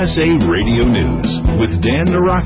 USA Radio News with Dan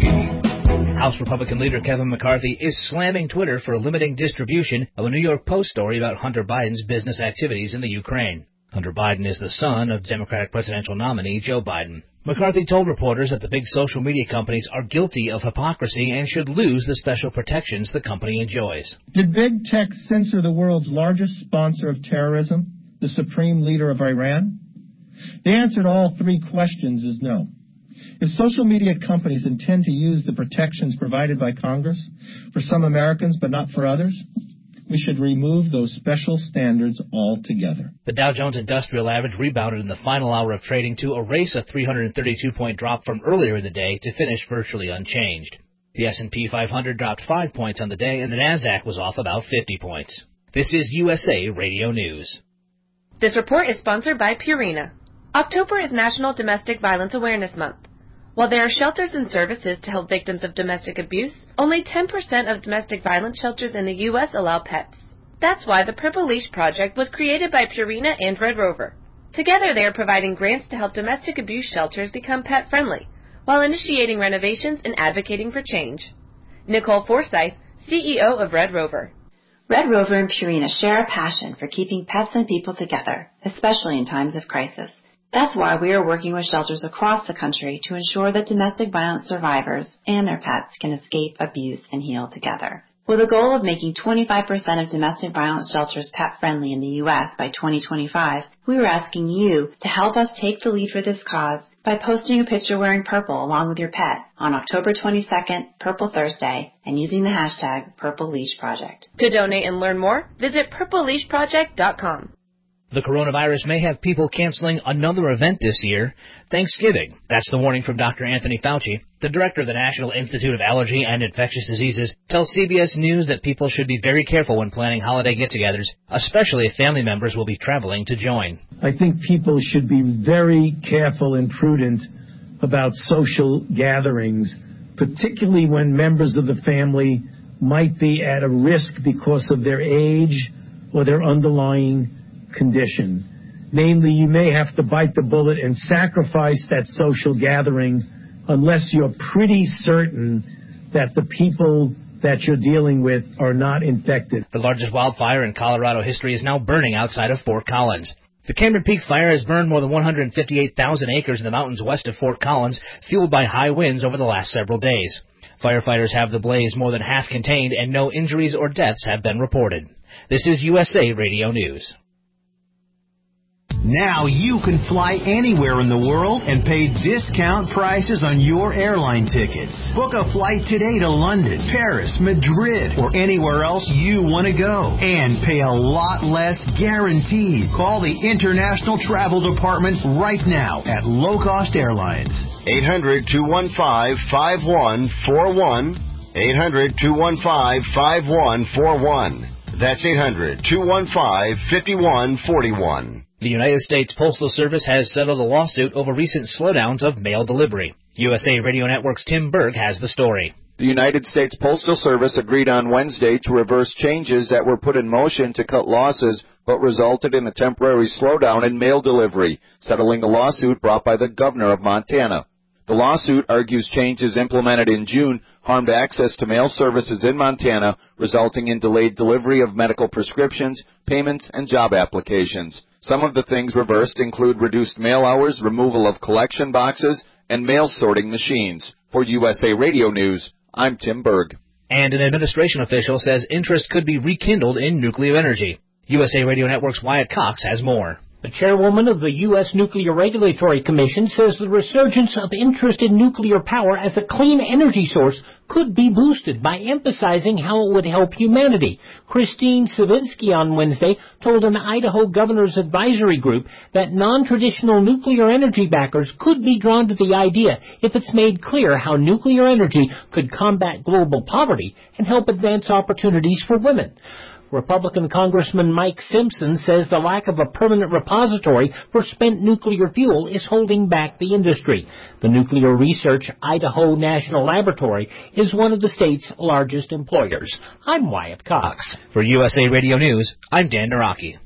Naraki. House Republican leader Kevin McCarthy is slamming Twitter for limiting distribution of a New York Post story about Hunter Biden's business activities in the Ukraine. Hunter Biden is the son of Democratic presidential nominee Joe Biden. McCarthy told reporters that the big social media companies are guilty of hypocrisy and should lose the special protections the company enjoys. Did big tech censor the world's largest sponsor of terrorism, the supreme leader of Iran? The answer to all three questions is no. If social media companies intend to use the protections provided by Congress for some Americans but not for others, we should remove those special standards altogether. The Dow Jones Industrial Average rebounded in the final hour of trading to erase a 332-point drop from earlier in the day to finish virtually unchanged. The S&P 500 dropped 5 points on the day, and the Nasdaq was off about 50 points. This is USA Radio News. This report is sponsored by Purina. October is National Domestic Violence Awareness Month. While there are shelters and services to help victims of domestic abuse, only 10% of domestic violence shelters in the U.S. allow pets. That's why the Purple Leash Project was created by Purina and Red Rover. Together they are providing grants to help domestic abuse shelters become pet-friendly, while initiating renovations and advocating for change. Nicole Forsythe, CEO of Red Rover. Red Rover and Purina share a passion for keeping pets and people together, especially in times of crisis. That's why we are working with shelters across the country to ensure that domestic violence survivors and their pets can escape abuse and heal together. With a goal of making 25% of domestic violence shelters pet-friendly in the U.S. by 2025, we are asking you to help us take the lead for this cause by posting a picture wearing purple along with your pet on October 22nd, Purple Thursday, and using the hashtag Purple Leash Project. To donate and learn more, visit purpleleashproject.com. The coronavirus may have people canceling another event this year, Thanksgiving. That's the warning from Dr. Anthony Fauci. The director of the National Institute of Allergy and Infectious Diseases tells CBS News that people should be very careful when planning holiday get-togethers, especially if family members will be traveling to join. I think people should be very careful and prudent about social gatherings, particularly when members of the family might be at a risk because of their age or their underlying condition. Namely, you may have to bite the bullet and sacrifice that social gathering unless you're pretty certain that the people that you're dealing with are not infected. The largest wildfire in Colorado history is now burning outside of Fort Collins. The Cameron Peak Fire has burned more than 158,000 acres in the mountains west of Fort Collins, fueled by high winds over the last several days. Firefighters have the blaze more than half contained, and no injuries or deaths have been reported. This is USA Radio News. Now you can fly anywhere in the world and pay discount prices on your airline tickets. Book a flight today to London, Paris, Madrid, or anywhere else you want to go. And pay a lot less guaranteed. Call the International Travel Department right now at Low Cost Airlines. 800-215-5141. 800-215-5141. That's 800-215-5141. The United States Postal Service has settled a lawsuit over recent slowdowns of mail delivery. USA Radio Network's Tim Berg has the story. The United States Postal Service agreed on Wednesday to reverse changes that were put in motion to cut losses but resulted in a temporary slowdown in mail delivery, settling a lawsuit brought by the governor of Montana. The lawsuit argues changes implemented in June harmed access to mail services in Montana, resulting in delayed delivery of medical prescriptions, payments, and job applications. Some of the things reversed include reduced mail hours, removal of collection boxes, and mail sorting machines. For USA Radio News, I'm Tim Berg. And an administration official says interest could be rekindled in nuclear energy. USA Radio Network's Wyatt Cox has more. The chairwoman of the U.S. Nuclear Regulatory Commission says the resurgence of interest in nuclear power as a clean energy source could be boosted by emphasizing how it would help humanity. Christine Savinsky on Wednesday told an Idaho governor's advisory group that non-traditional nuclear energy backers could be drawn to the idea if it's made clear how nuclear energy could combat global poverty and help advance opportunities for women. Republican Congressman Mike Simpson says the lack of a permanent repository for spent nuclear fuel is holding back the industry. The Nuclear Research Idaho National Laboratory is one of the state's largest employers. I'm Wyatt Cox. For USA Radio News, I'm Dan Naraki.